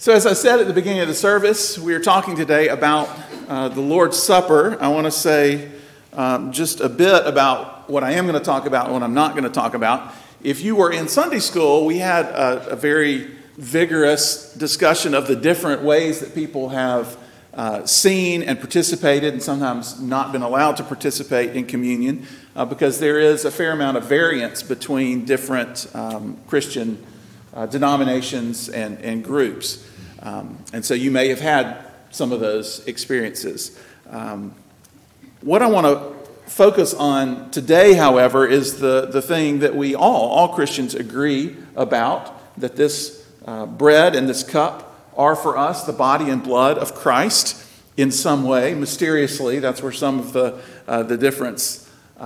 So as I said at the beginning of the service, we are talking today about the Lord's Supper. I want to say just a bit about what I am going to talk about and what I'm not going to talk about. If you were in Sunday school, we had a very vigorous discussion of the different ways that people have seen and participated and sometimes not been allowed to participate in communion because there is a fair amount of variance between different Christian denominations and groups. And so you may have had some of those experiences. What I want to focus on today, however, is the thing that we all Christians agree about, that this bread and this cup are for us the body and blood of Christ in some way, mysteriously. That's where some of the difference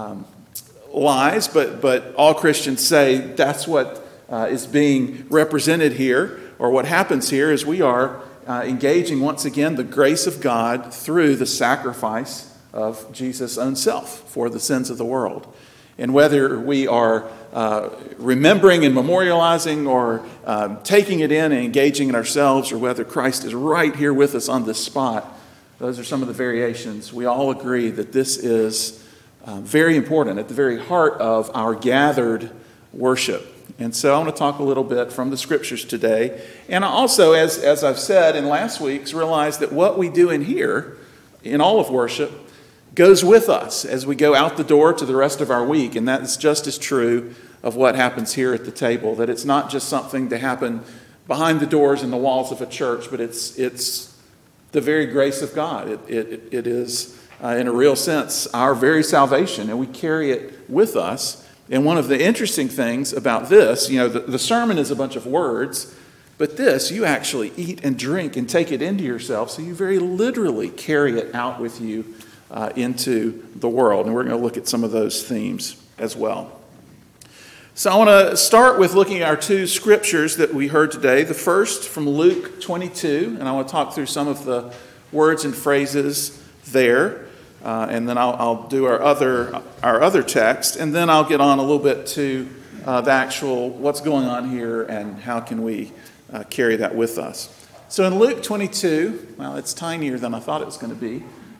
lies, but all Christians say that's what is being represented here, or what happens here is we are engaging once again the grace of God through the sacrifice of Jesus' own self for the sins of the world. And whether we are remembering and memorializing or taking it in and engaging it ourselves, or whether Christ is right here with us on this spot, those are some of the variations. We all agree that this is very important, at the very heart of our gathered worship. And so I want to talk a little bit from the Scriptures today. And I also, as I've said in last week's, realize that what we do in here, in all of worship, goes with us as we go out the door to the rest of our week. And that is just as true of what happens here at the table, that it's not just something to happen behind the doors and the walls of a church, but it's the very grace of God. It is, in a real sense, our very salvation, and we carry it with us. And one of the interesting things about this, the sermon is a bunch of words, but this, you actually eat and drink and take it into yourself, so you very literally carry it out with you into the world. And we're going to look at some of those themes as well. So I want to start with looking at our two scriptures that we heard today. The first from Luke 22, and I want to talk through some of the words and phrases there. And then I'll do our other text, and then I'll get on a little bit to the actual what's going on here and how can we carry that with us. So in Luke 22, well, it's tinier than I thought it was going to be.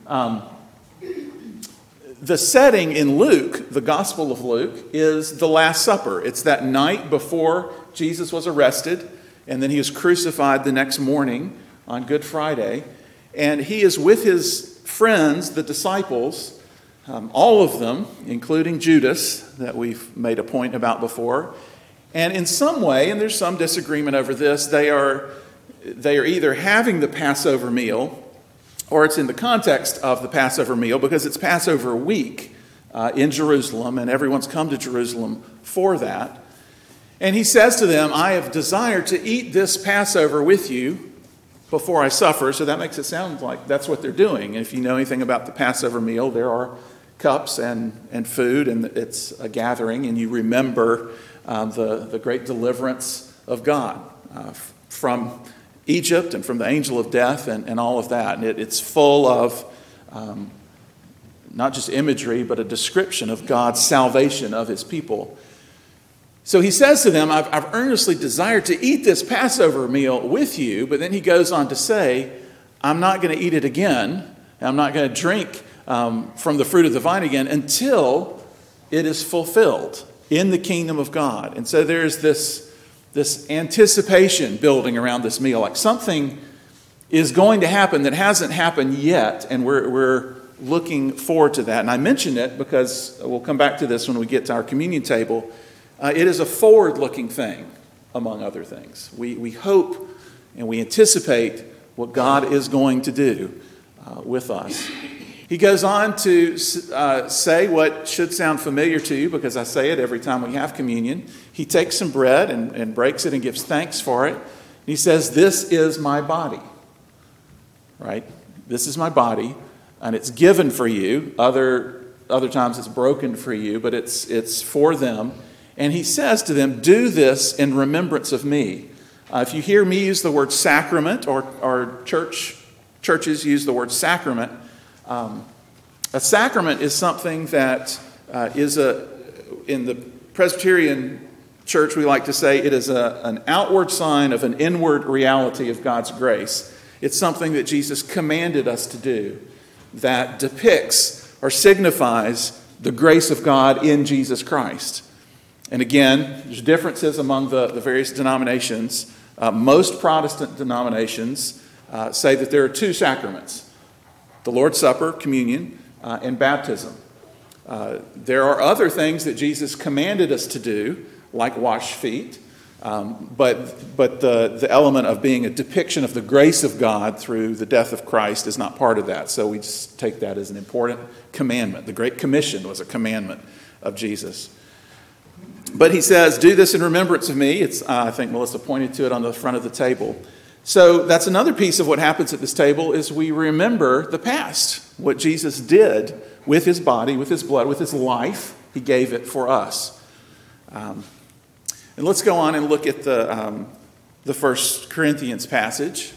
The setting in Luke, the Gospel of Luke, is the Last Supper. It's that night before Jesus was arrested, and then he was crucified the next morning on Good Friday, and he is with his friends, the disciples, all of them, including Judas, that we've made a point about before. And in some way, and there's some disagreement over this, they are either having the Passover meal, or it's in the context of the Passover meal, because it's Passover week in Jerusalem, and everyone's come to Jerusalem for that. And he says to them, I have desired to eat this Passover with you before I suffer. So that makes it sound like that's what they're doing. And if you know anything about the Passover meal, there are cups and food, and it's a gathering, and you remember the great deliverance of God from Egypt and from the angel of death and all of that. And it's full of not just imagery, but a description of God's salvation of his people. So he says to them, I've earnestly desired to eat this Passover meal with you, but then he goes on to say, I'm not going to eat it again, and I'm not going to drink from the fruit of the vine again until it is fulfilled in the kingdom of God. And so there's this anticipation building around this meal, like something is going to happen that hasn't happened yet, and we're looking forward to that. And I mention it because we'll come back to this when we get to our communion table. It is a forward-looking thing, among other things. We hope and we anticipate what God is going to do with us. He goes on to say what should sound familiar to you, because I say it every time we have communion. He takes some bread and breaks it and gives thanks for it. He says, this is my body, right? This is my body, and it's given for you. Other times it's broken for you, but it's for them. And he says to them, do this in remembrance of me. If you hear me use the word sacrament, or churches use the word sacrament, a sacrament is something that is in the Presbyterian church, we like to say it is an outward sign of an inward reality of God's grace. It's something that Jesus commanded us to do that depicts or signifies the grace of God in Jesus Christ. And again, there's differences among the various denominations. Most Protestant denominations say that there are two sacraments: the Lord's Supper, communion, and baptism. There are other things that Jesus commanded us to do, like wash feet, but the element of being a depiction of the grace of God through the death of Christ is not part of that. So we just take that as an important commandment. The Great Commission was a commandment of Jesus. But he says, do this in remembrance of me. I think Melissa pointed to it on the front of the table. So that's another piece of what happens at this table is we remember the past, what Jesus did with his body, with his blood, with his life. He gave it for us. And let's go on and look at the 1 Corinthians passage.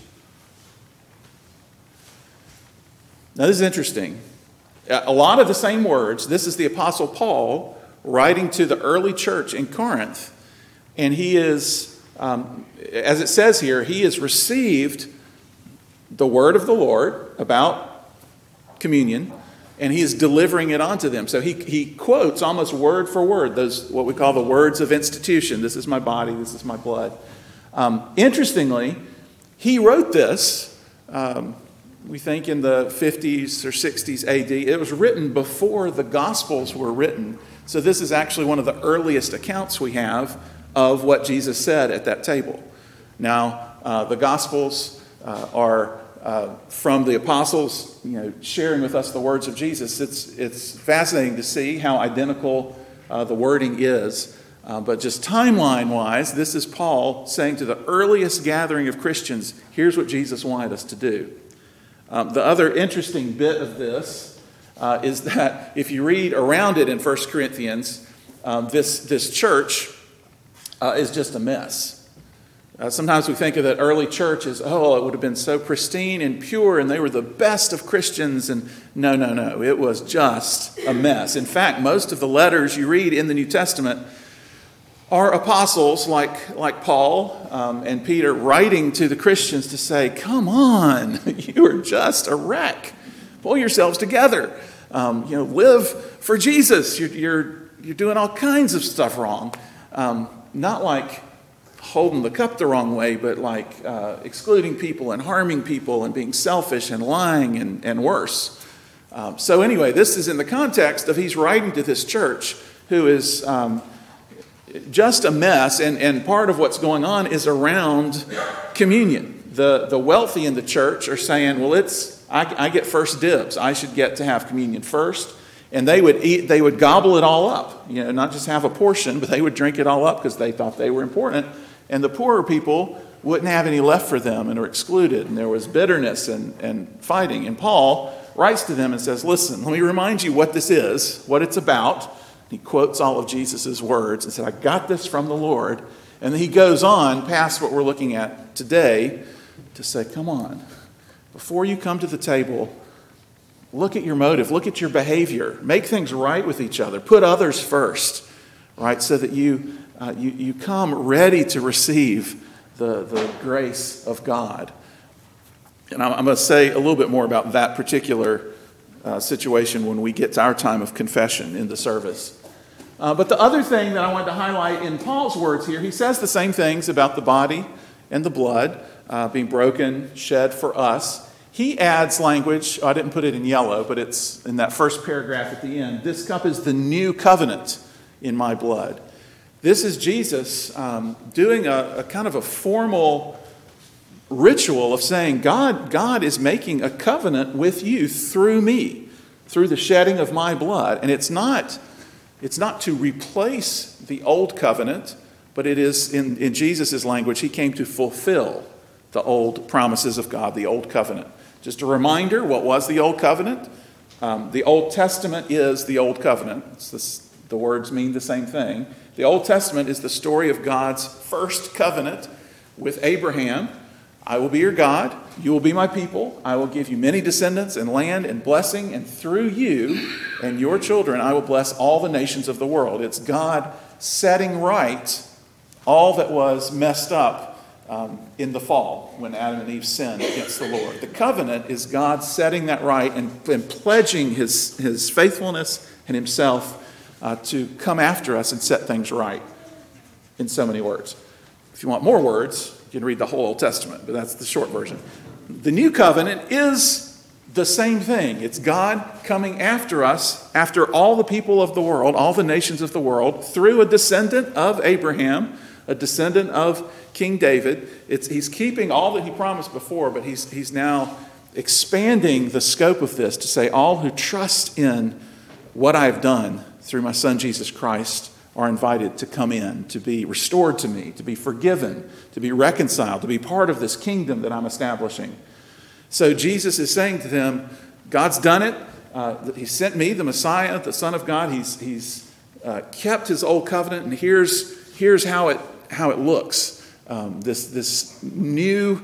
Now this is interesting. A lot of the same words. This is the Apostle Paul writing to the early church in Corinth. And he is, as it says here, he has received the word of the Lord about communion, and he is delivering it on to them. So he quotes almost word for word those what we call the words of institution. This is my body, this is my blood. Interestingly, he wrote this, we think in the 50s or 60s AD. It was written before the Gospels were written. So this is actually one of the earliest accounts we have of what Jesus said at that table. Now, the Gospels are from the apostles, sharing with us the words of Jesus. It's fascinating to see how identical the wording is. But just timeline-wise, this is Paul saying to the earliest gathering of Christians, here's what Jesus wanted us to do. The other interesting bit of this is that if you read around it in 1 Corinthians, this church is just a mess. Sometimes we think of that early church as, it would have been so pristine and pure and they were the best of Christians. And no. It was just a mess. In fact, most of the letters you read in the New Testament are apostles like Paul and Peter writing to the Christians to say, come on, you are just a wreck. Pull yourselves together. Live for Jesus. You're doing all kinds of stuff wrong. Not like holding the cup the wrong way, but like excluding people and harming people and being selfish and lying and worse. So anyway, this is in the context of he's writing to this church who is just a mess, and part of what's going on is around communion. The wealthy in the church are saying, well, I get first dibs. I should get to have communion first. And they would gobble it all up, not just have a portion, but they would drink it all up because they thought they were important. And the poorer people wouldn't have any left for them and are excluded. And there was bitterness and fighting. And Paul writes to them and says, listen, let me remind you what this is, what it's about. He quotes all of Jesus' words and said, I got this from the Lord. And then he goes on past what we're looking at today to say, come on, before you come to the table, look at your motive, look at your behavior, make things right with each other, put others first, right, so that you come ready to receive the grace of God. And I'm going to say a little bit more about that particular situation when we get to our time of confession in the service. But the other thing that I wanted to highlight in Paul's words here, he says the same things about the body and the blood being broken, shed for us. He adds language, I didn't put it in yellow, but it's in that first paragraph at the end. This cup is the new covenant in my blood. This is Jesus doing a kind of a formal ritual of saying, God is making a covenant with you through me, through the shedding of my blood. And it's not to replace the old covenant, but it is, in Jesus' language, he came to fulfill the old promises of God, the old covenant. Just a reminder, what was the old covenant? The Old Testament is the old covenant. The words mean the same thing. The Old Testament is the story of God's first covenant with Abraham. I will be your God. You will be my people. I will give you many descendants and land and blessing. And through you and your children, I will bless all the nations of the world. It's God setting right all that was messed up in the fall when Adam and Eve sinned against the Lord. The covenant is God setting that right and pledging his faithfulness and himself to come after us and set things right in so many words. If you want more words, you can read the whole Old Testament, but that's the short version. The new covenant is the same thing. It's God coming after us, after all the people of the world, all the nations of the world, through a descendant of Abraham, a descendant of King David. He's keeping all that he promised before, but he's now expanding the scope of this to say all who trust in what I've done through my son Jesus Christ are invited to come in, to be restored to me, to be forgiven, to be reconciled, to be part of this kingdom that I'm establishing. So Jesus is saying to them, God's done it. He sent me, the Messiah, the Son of God. He's kept his old covenant, and here's how it looks. This new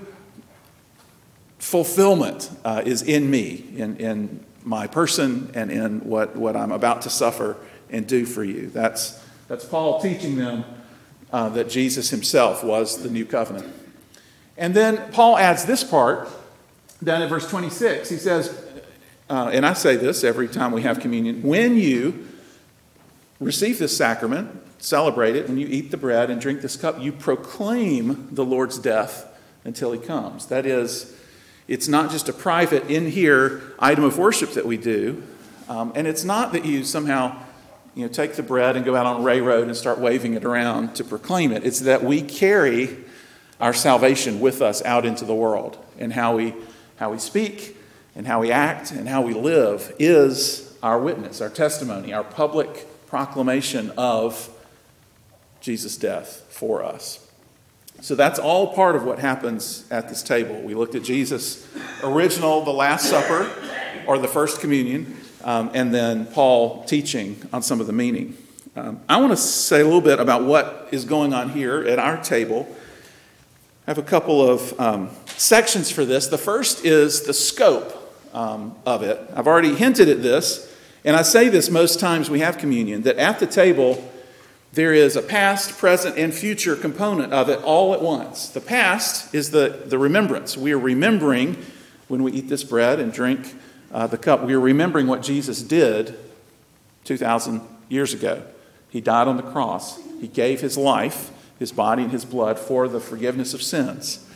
fulfillment is in me, in my person, and in what I'm about to suffer and do for you. That's Paul teaching them that Jesus himself was the new covenant. And then Paul adds this part down in verse 26. He says, and I say this every time we have communion, when you receive this sacrament, celebrate it, when you eat the bread and drink this cup, you proclaim the Lord's death until he comes. That is, it's not just a private in here item of worship that we do, and it's not that you somehow take the bread and go out on Ray Road and start waving it around to proclaim it. It's that we carry our salvation with us out into the world, and how we speak and how we act and how we live is our witness, our testimony, our public proclamation of Jesus' death for us. So that's all part of what happens at this table. We looked at Jesus' original, the Last Supper, or the First Communion, and then Paul teaching on some of the meaning. I want to say a little bit about what is going on here at our table. I have a couple of sections for this. The first is the scope of it. I've already hinted at this, and I say this most times we have communion, that at the table there is a past, present, and future component of it all at once. The past is the remembrance. We are remembering when we eat this bread and drink the cup. We are remembering what Jesus did 2,000 years ago. He died on the cross. He gave his life, his body and his blood for the forgiveness of sins.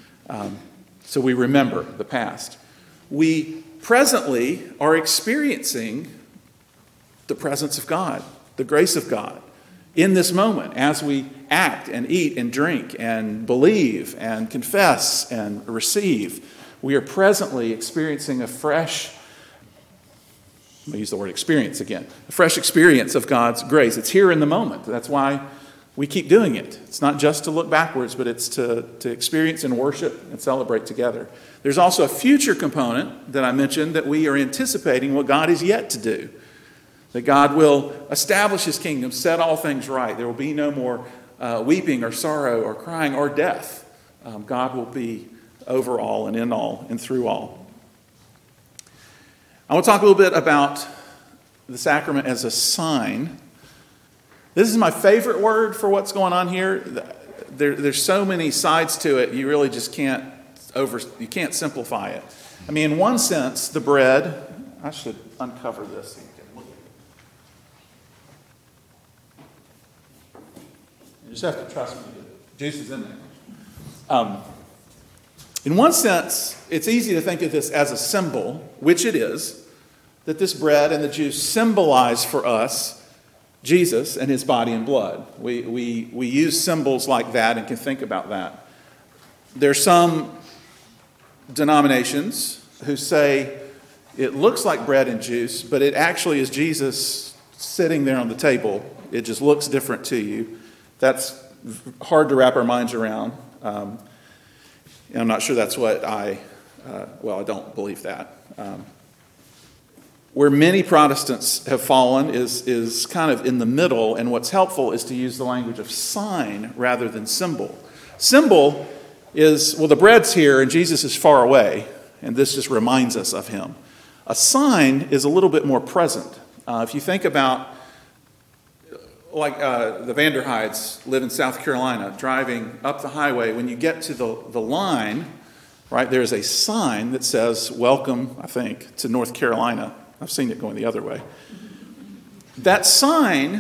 So we remember the past. We presently are experiencing the presence of God, the grace of God in this moment as we act and eat and drink and believe and confess and receive. We are presently experiencing a fresh, I'm going to use the word experience again, a fresh experience of God's grace. It's here in the moment. That's why we keep doing it. It's not just to look backwards, but it's to experience and worship and celebrate together. There's also a future component that I mentioned, that we are anticipating what God is yet to do. That God will establish his kingdom, set all things right. There will be no more weeping or sorrow or crying or death. God will be over all and in all and through all. I want to talk a little bit about the sacrament as a sign. This is my favorite word for what's going on here. There's so many sides to it, you really just can't simplify it. I mean, in one sense, the bread, I should uncover this. You just have to trust me. The juice is in there. In one sense, it's easy to think of this as a symbol, which it is, that this bread and the juice symbolize for us Jesus and his body and blood. We use symbols like that and can think about that. There's some denominations who say it looks like bread and juice, but it actually is Jesus sitting there on the table. It just looks different to you. That's hard to wrap our minds around. And I'm not sure that's what I don't believe that. Where many Protestants have fallen is kind of in the middle, and what's helpful is to use the language of sign rather than symbol. Symbol is, well, the bread's here and Jesus is far away, and this just reminds us of him. A sign is a little bit more present. If you think about like the Vanderheids live in South Carolina, driving up the highway. When you get to the line, right, there's a sign that says, welcome, I think, to North Carolina. I've seen it going the other way. That sign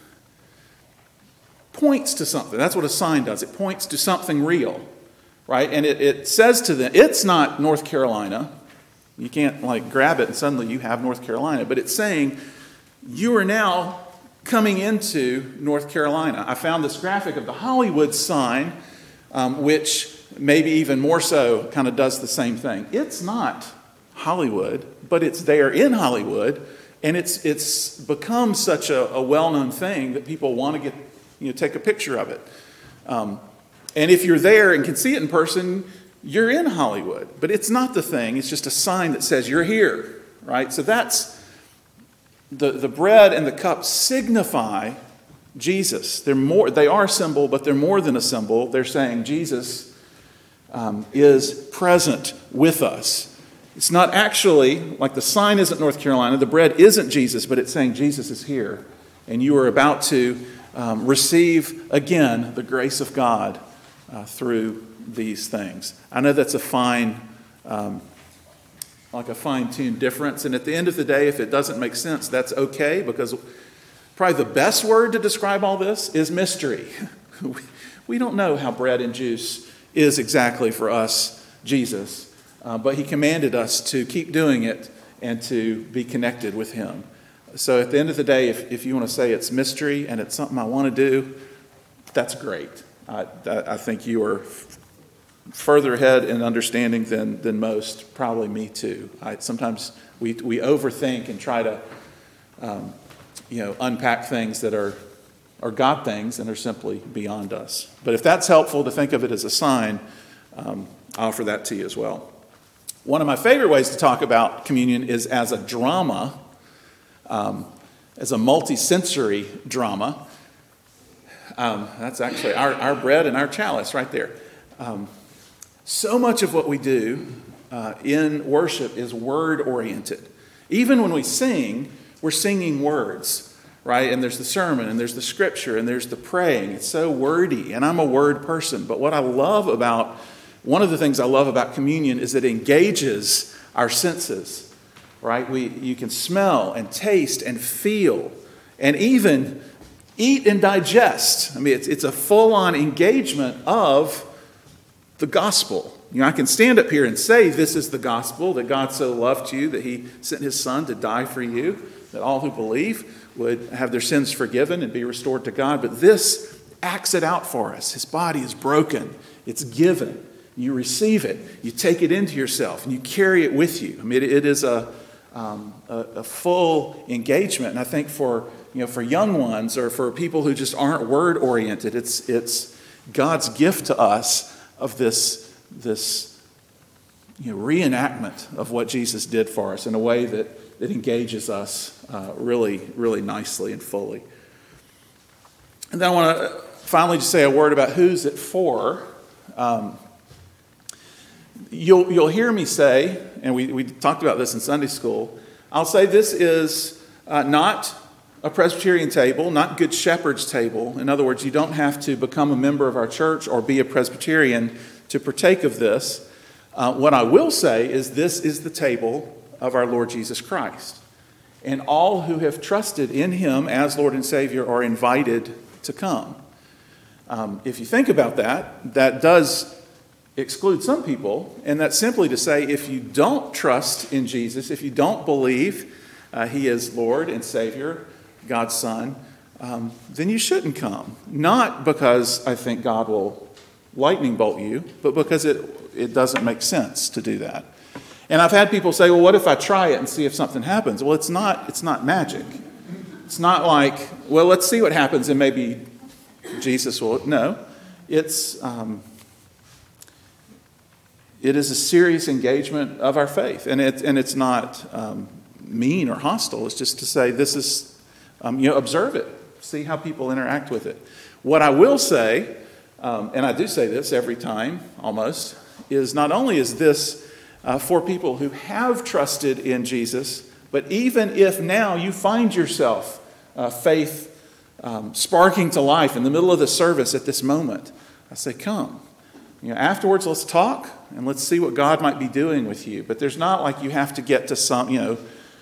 points to something. That's what a sign does. It points to something real, right? And it says to them, it's not North Carolina. You can't like grab it and suddenly you have North Carolina. But it's saying, you are now coming into North Carolina. I found this graphic of the Hollywood sign, which maybe even more so kind of does the same thing. It's not Hollywood, but it's there in Hollywood, and it's become such a well-known thing that people want to take a picture of it. And if you're there and can see it in person, you're in Hollywood. But it's not the thing. It's just a sign that says you're here, right? So that's the bread and the cup signify Jesus. They are a symbol, but they're more than a symbol. They're saying Jesus is present with us. It's not actually, like the sign isn't North Carolina, the bread isn't Jesus, but it's saying Jesus is here. And you are about to receive again the grace of God through these things. I know that's a fine-tuned difference. And at the end of the day, if it doesn't make sense, that's okay, because probably the best word to describe all this is mystery. We don't know how bread and juice is exactly for us, Jesus. But he commanded us to keep doing it and to be connected with him. So at the end of the day, if you want to say it's mystery and it's something I want to do, that's great. I think you are further ahead in understanding than most, probably me too. Sometimes we overthink and try to unpack things that are God things and are simply beyond us. But if that's helpful to think of it as a sign, I'll offer that to you as well. One of my favorite ways to talk about communion is as a drama, as a multi-sensory drama. That's actually our bread and our chalice right there. So much of what we do in worship is word-oriented. Even when we sing, we're singing words, right? And there's the sermon, and there's the scripture, and there's the praying. It's so wordy, and I'm a word person. But one of the things I love about communion is it engages our senses, right? You can smell and taste and feel and even eat and digest. I mean, it's a full-on engagement of the gospel. I can stand up here and say this is the gospel, that God so loved you that he sent his son to die for you, that all who believe would have their sins forgiven and be restored to God. But this acts it out for us. His body is broken. It's given. You receive it, you take it into yourself, and you carry it with you. I mean, it is a full engagement. And I think for young ones or for people who just aren't word oriented, it's God's gift to us of this reenactment of what Jesus did for us in a way that engages us really, really nicely and fully. And then I want to finally just say a word about who's it for. You'll hear me say, and we talked about this in Sunday school, I'll say this is not a Presbyterian table, not Good Shepherd's table. In other words, you don't have to become a member of our church or be a Presbyterian to partake of this. What I will say is this is the table of our Lord Jesus Christ. And all who have trusted in him as Lord and Savior are invited to come. If you think about that, that does exclude some people, and that's simply to say if you don't trust in Jesus, if you don't believe he is Lord and Savior, God's Son, then you shouldn't come. Not because I think God will lightning bolt you, but because it doesn't make sense to do that. And I've had people say, well, what if I try it and see if something happens? Well, it's not magic. It's not like, well, let's see what happens and maybe Jesus will. No, it is a serious engagement of our faith, and it's not mean or hostile. It's just to say this is, observe it, see how people interact with it. What I will say, and I do say this every time almost, is not only is this for people who have trusted in Jesus, but even if now you find yourself faith sparking to life in the middle of the service at this moment, I say, come. Afterwards, let's talk and let's see what God might be doing with you. But there's not like you have to get to some,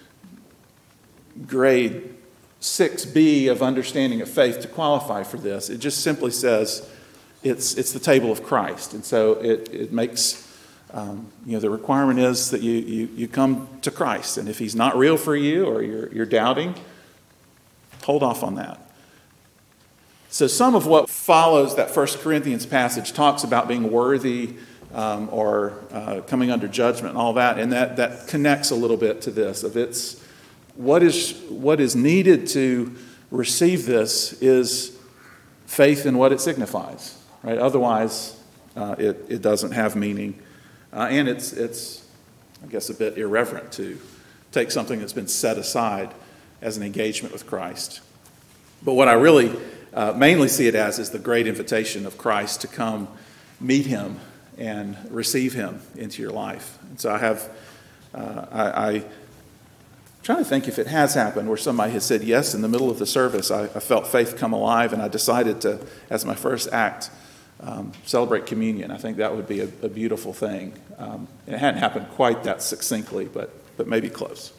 grade 6B of understanding of faith to qualify for this. It just simply says it's the table of Christ. And so it makes, the requirement is that you come to Christ. And if he's not real for you or you're doubting, hold off on that. So some of what follows that 1 Corinthians passage talks about being worthy or coming under judgment and all that. And that connects a little bit to this. Of it's what is needed to receive this is faith in what it signifies. Right? Otherwise, it doesn't have meaning. And it's, I guess, a bit irreverent to take something that's been set aside as an engagement with Christ. But what I really mainly see it as is the great invitation of Christ to come meet him and receive him into your life. And so I'm trying to think if it has happened where somebody has said yes in the middle of the service. I felt faith come alive and I decided to, as my first act, celebrate communion. I think that would be a beautiful thing. It hadn't happened quite that succinctly, but maybe close.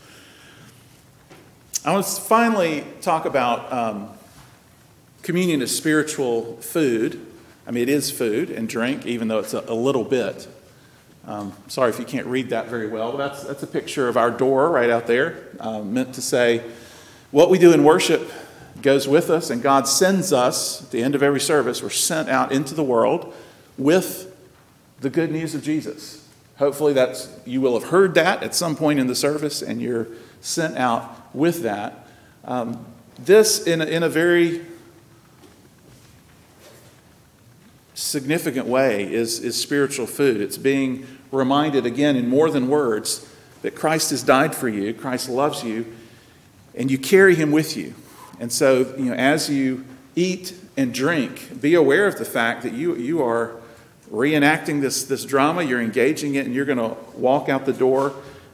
I want to finally talk about communion as spiritual food. I mean, it is food and drink, even though it's a little bit. Sorry if you can't read that very well. That's a picture of our door right out there, meant to say what we do in worship goes with us, and God sends us at the end of every service. We're sent out into the world with the good news of Jesus. Hopefully you will have heard that at some point in the service, and you're sent out with that. This, in a very significant way, is spiritual food. It's being reminded again in more than words that Christ has died for you, Christ loves you, and you carry him with you. And so, as you eat and drink, be aware of the fact that you are reenacting this drama, you're engaging it, and you're going to walk out the door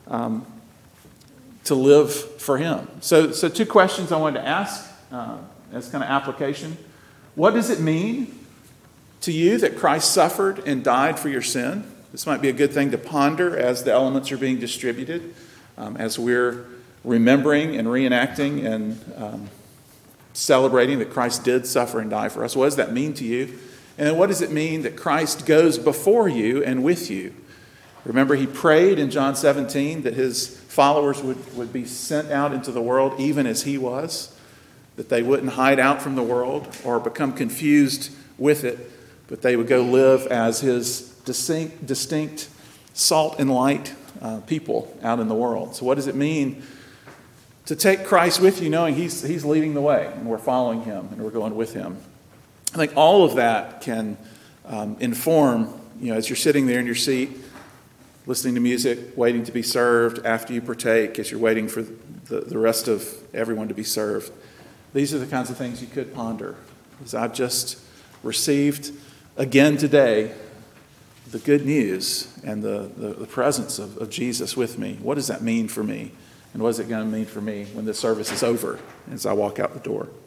to live for him. So two questions I wanted to ask as kind of application. What does it mean to you that Christ suffered and died for your sin? This might be a good thing to ponder as the elements are being distributed, as we're remembering and reenacting and celebrating that Christ did suffer and die for us. What does that mean to you? And then what does it mean that Christ goes before you and with you? Remember, he prayed in John 17 that his followers would be sent out into the world even as he was, that they wouldn't hide out from the world or become confused with it, but they would go live as his distinct salt and light people out in the world. So what does it mean to take Christ with you, knowing he's leading the way and we're following him and we're going with him? I think all of that can inform, as you're sitting there in your seat, listening to music, waiting to be served, after you partake, as you're waiting for the rest of everyone to be served. These are the kinds of things you could ponder. As I've just received again today the good news and the presence of Jesus with me. What does that mean for me? And what is it going to mean for me when this service is over as I walk out the door?